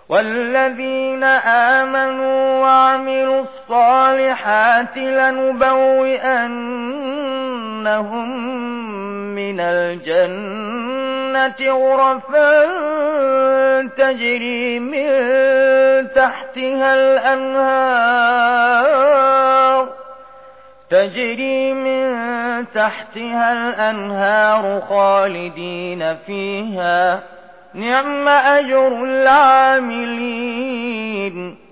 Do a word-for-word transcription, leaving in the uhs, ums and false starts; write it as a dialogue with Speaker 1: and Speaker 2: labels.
Speaker 1: والذين آمنوا وعملوا الصالحات لنبوئنهم من الجنة غرفا تجري من تحتها الأنهار تجري من تحتها الأنهار خالدين فيها، نعم أجر العاملين.